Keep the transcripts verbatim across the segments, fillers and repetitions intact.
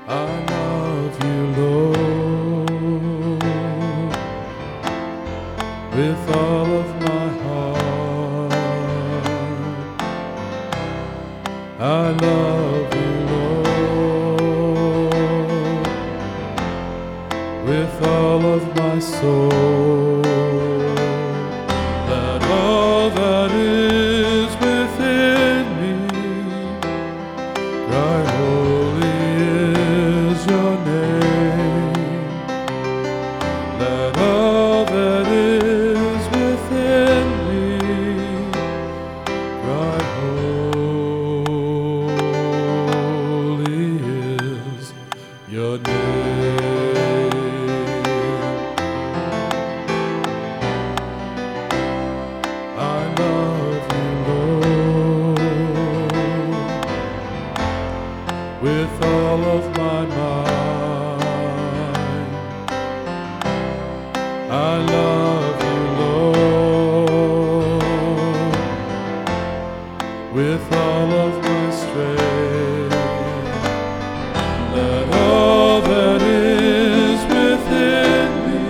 I love you, Lord, with all of my heart. I love you, Lord, with all of my soul. Let all that is within me cry, holy is your name. Let all that is within me cry, holy is your name. I love you, Lord, with all of my mind. I love you, Lord, with all of my strength. Let all that is within me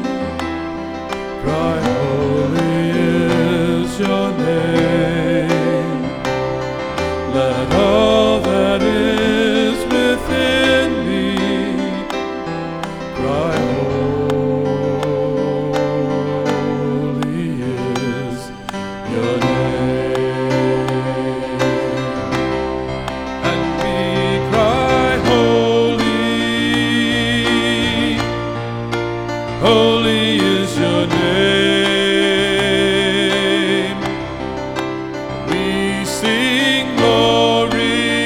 cry, holy is your name. Let all that is within me cry, holy is your name. And we cry, holy, holy is your name. We sing glory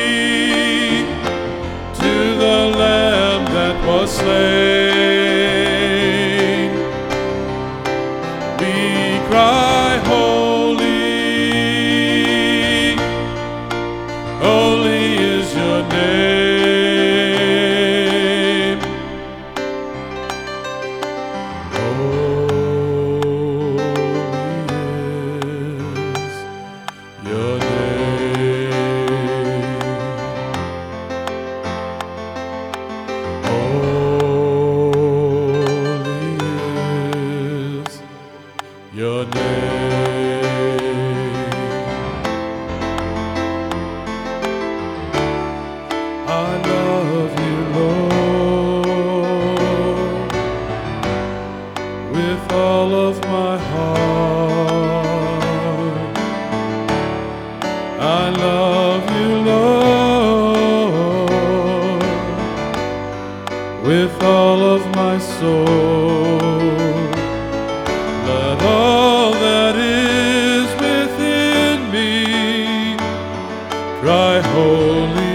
to the Lamb that was slain. We cry, holy, holy is your name. Holy is your name. Holy is your name. I love you, Lord, with all of my heart. I love you, Lord, with all of my soul. Let all that is within me cry, holy